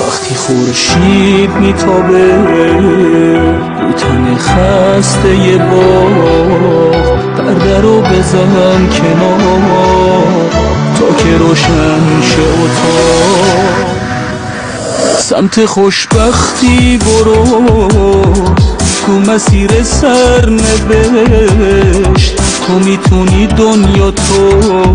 وقتی خورشید میتابه رو تن خسته ی باغ، پرده رو بزن کنار تا که روشن شه اتاق. سمت خوشبختی برو، تو مسیر سرنوشت تو میتونی دنیا تو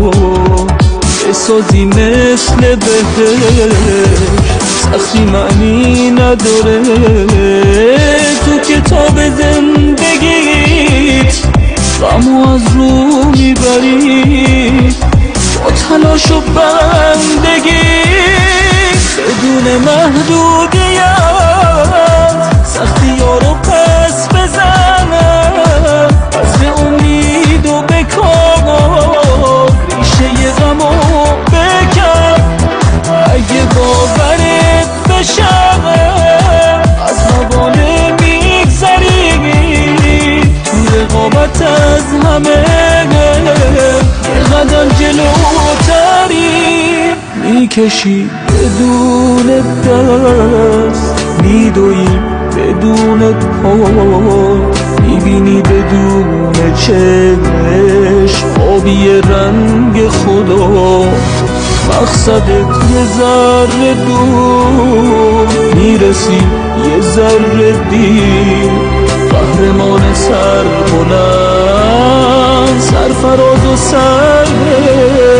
بسازی مثل بهشت. سختی معنی نداره تو کتاب زندگیت، غمو از رو میبری با تلاش و بندگی. بدون محدودیت سختی ها رو پس بزنم، از به امید و بکار ریشه ی غمو بکن. اگه باورت بشه از موانع میگذری، تو رقابت از همه یه قدم جلوتری میکشی. بدون دست میدوی بدون پا، میبینی بدون چشم آبی رنگ خدا. مقصدت یه ذره دور، میرسی یه ذره دیر. قهرمان سربلند، سرفراز و سربلند،